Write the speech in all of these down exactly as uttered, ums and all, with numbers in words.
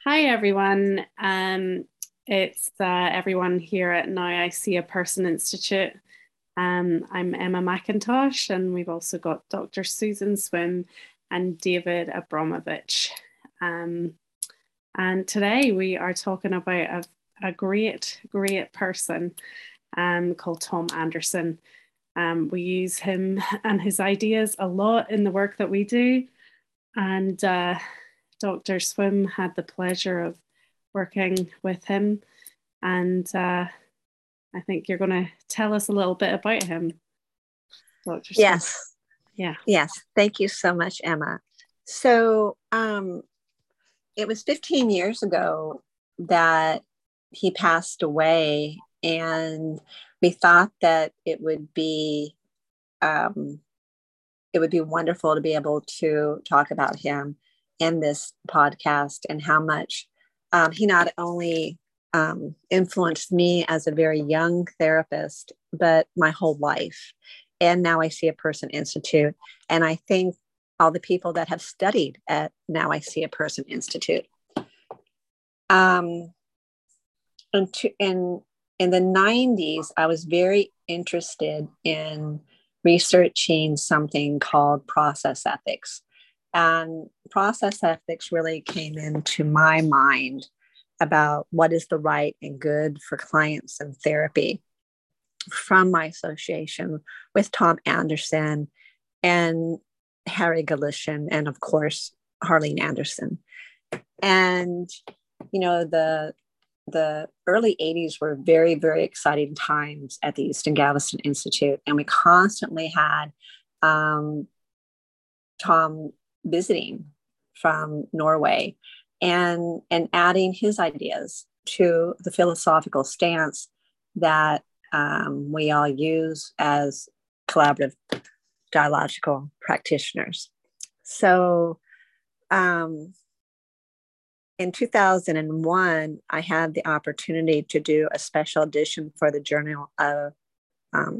Hi, everyone. Um, it's uh, everyone here at Now I See a Person Institute. Um, I'm Emma McIntosh, and we've also got Doctor Susan Swim and David Abramovich. Um, and today we are talking about a, a great, great person um, called Tom Anderson. Um, we use him and his ideas a lot in the work that we do. And uh, Doctor Swim had the pleasure of working with him. And uh, I think you're going to tell us a little bit about him, Doctor Swim. Yes. Yeah. Yes. Thank you so much, Emma. So um, it was fifteen years ago that he passed away, and we thought that it would be um, it would be wonderful to be able to talk about him in this podcast and how much um, he not only um, influenced me as a very young therapist, but my whole life. And Now I See a Person Institute. And I think all the people that have studied at Now I See a Person Institute. Um, and to, in, in the nineties, I was very interested in researching something called process ethics. And process ethics really came into my mind about what is the right and good for clients in therapy from my association with Tom Anderson and Harry Galician, and of course, Harlene Anderson. And, you know, the the early eighties were very, very exciting times at the Easton Galveston Institute. And we constantly had um, Tom visiting from Norway and, and adding his ideas to the philosophical stance that um, we all use as collaborative dialogical practitioners. So um, in two thousand one, I had the opportunity to do a special edition for the Journal of um,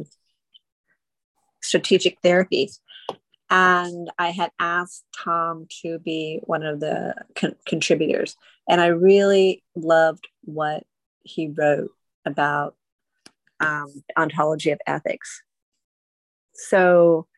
Strategic Therapies. And I had asked Tom to be one of the con- contributors. And I really loved what he wrote about um, ontology of ethics. So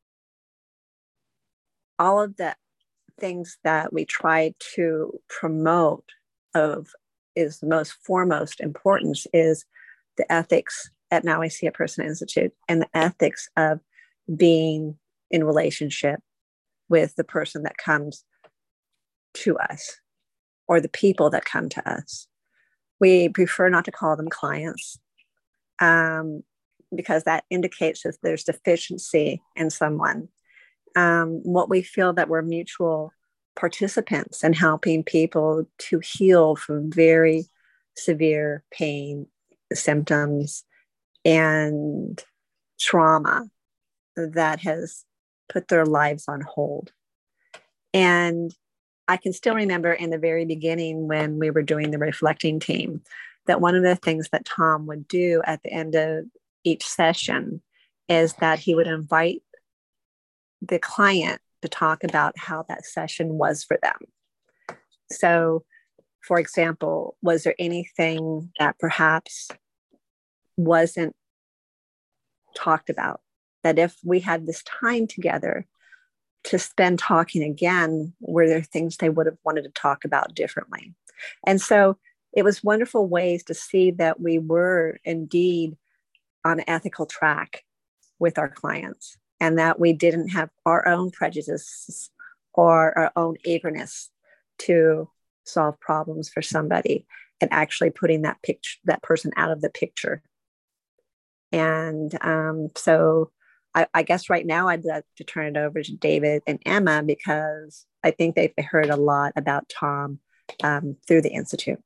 all of the things that we try to promote of is most foremost importance is the ethics at Now I See a Person Institute and the ethics of being in relationship with the person that comes to us or the people that come to us. We prefer not to call them clients um, because that indicates that there's deficiency in someone. Um, what we feel that we're mutual participants in helping people to heal from very severe pain, symptoms, and trauma that has put their lives on hold. And I can still remember in the very beginning when we were doing the reflecting team, that one of the things that Tom would do at the end of each session is that he would invite the client to talk about how that session was for them. So, for example, was there anything that perhaps wasn't talked about? That if we had this time together to spend talking again, were there things they would have wanted to talk about differently? And so it was wonderful ways to see that we were indeed on an ethical track with our clients and that we didn't have our own prejudices or our own eagerness to solve problems for somebody and actually putting that picture, that person out of the picture. And um, so I, I guess right now I'd like to turn it over to David and Emma because I think they've heard a lot about Tom um, through the Institute.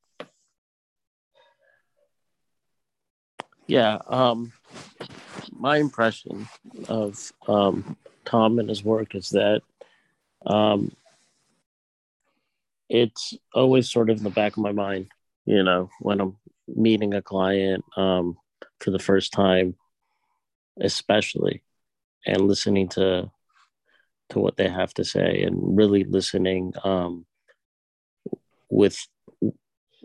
Yeah, um, my impression of um, Tom and his work is that um, it's always sort of in the back of my mind, you know, when I'm meeting a client um, for the first time, especially, and listening to to what they have to say and really listening um, with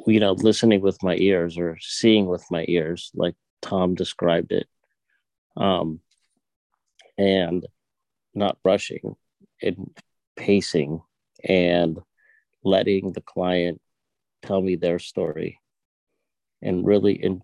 you know, listening with my ears or seeing with my ears, like Tom described it, um, and not rushing and pacing and letting the client tell me their story, and really in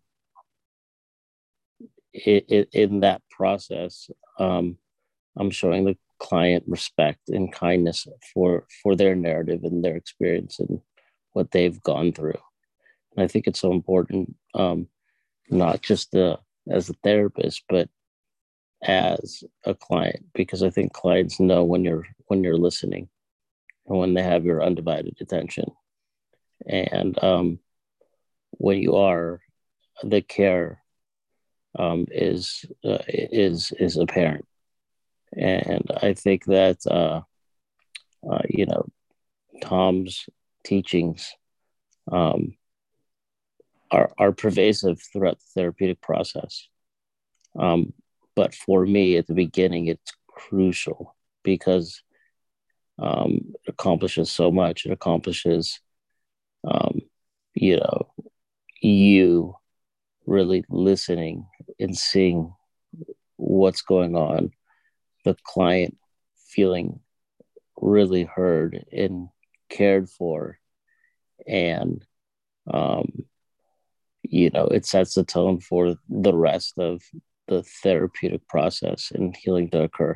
in, in that process, um, I'm showing the client respect and kindness for for their narrative and their experience and what they've gone through. And I think it's so important, um, not just the, as a therapist, but as a client, because I think clients know when you're when you're listening and when they have your undivided attention. And um, when you are, the care um, is uh, is is apparent. And I think that uh, uh, you know, Tom's teachings um, are are pervasive throughout the therapeutic process. Um, but for me, at the beginning, it's crucial because um, it accomplishes so much. It accomplishes, um, you know, you really listening and seeing what's going on, the client feeling really heard and cared for, and um, you know, it sets the tone for the rest of the therapeutic process and healing to occur.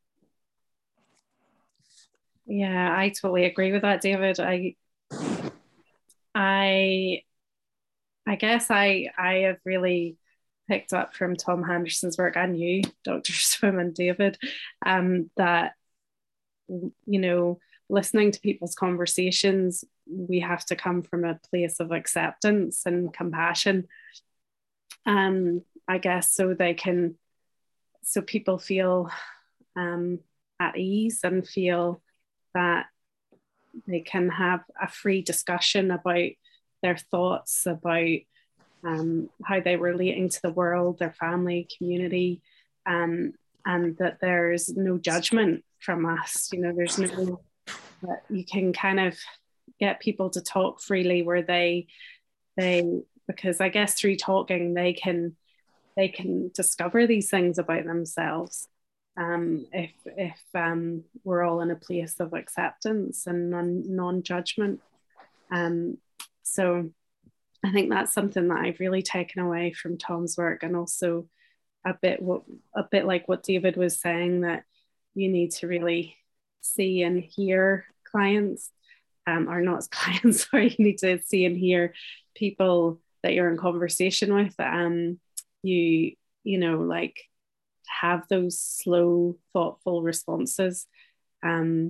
Yeah, I totally agree with that, David. I I I guess I I have really picked up from Tom Henderson's work and you, Doctor Swim and David, um, that, you know, listening to people's conversations, we have to come from a place of acceptance and compassion. Um, I guess so they can, so people feel um, at ease and feel that they can have a free discussion about their thoughts, about um, how they're relating to the world, their family, community, um, and that there's no judgment from us. You know, there's no, that you can kind of get people to talk freely where they, they, because I guess through talking, they can, they can discover these things about themselves. Um, if if um, we're all in a place of acceptance and non, non-judgment. Um, so I think that's something that I've really taken away from Tom's work, and also a bit what a bit like what David was saying, that you need to really see and hear clients, um, or not clients, sorry, you need to see and hear people that you're in conversation with. Um, you you know, like, have those slow, thoughtful responses. Um,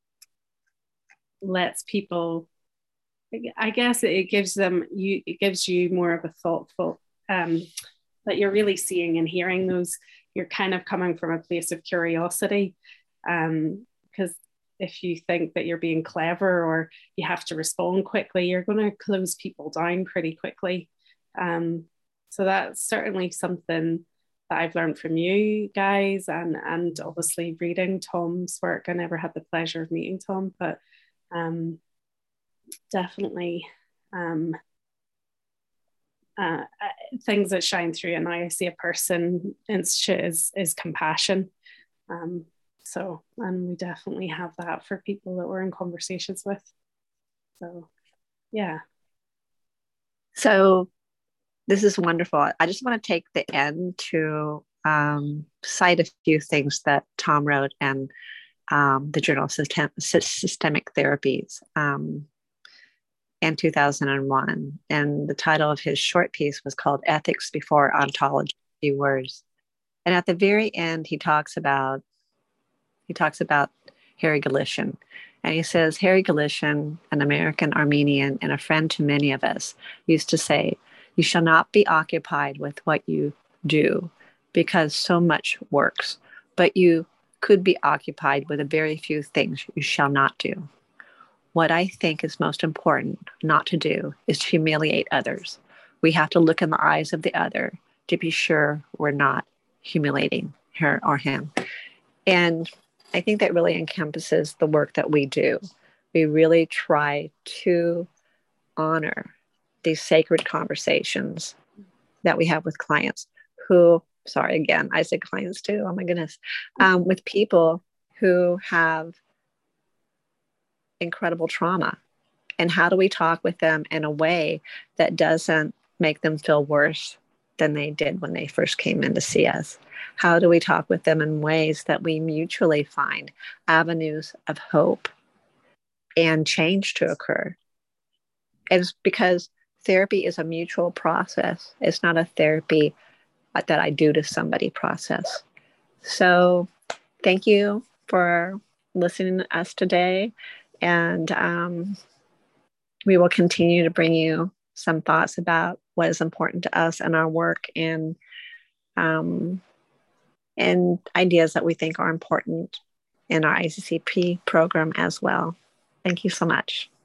lets people, I guess it gives them, you, it gives you more of a thoughtful, um, that you're really seeing and hearing those, you're kind of coming from a place of curiosity. Um, because if you think that you're being clever or you have to respond quickly, you're going to close people down pretty quickly. Um, so that's certainly something that I've learned from you guys, and and obviously reading Tom's work. I never had the pleasure of meeting Tom, but um, definitely um, uh, things that shine through. And I see a person institute is is compassion. Um, so, and we definitely have that for people that we're in conversations with. So, yeah. So this is wonderful. I just want to take the end to um, cite a few things that Tom wrote and um, the Journal of System- Systemic Therapies um, in two thousand one. And the title of his short piece was called Ethics Before Ontology, a few words. And at the very end, he talks about he talks about Harry Galician. And he says, Harry Galician, an American Armenian and a friend to many of us, used to say, you shall not be occupied with what you do, because so much works, but you could be occupied with a very few things you shall not do. What I think is most important not to do is to humiliate others. We have to look in the eyes of the other to be sure we're not humiliating her or him. And I think that really encompasses the work that we do. We really try to honor these sacred conversations that we have with clients who, sorry, again, I said clients too. Oh my goodness. Um, with people who have incredible trauma. And how do we talk with them in a way that doesn't make them feel worse than they did when they first came in to see us? How do we talk with them in ways that we mutually find avenues of hope and change to occur? It's because therapy is a mutual process. It's not a therapy that I do to somebody process. So thank you for listening to us today. And um, we will continue to bring you some thoughts about what is important to us in our work, and um, and ideas that we think are important in our I C C P program as well. Thank you so much.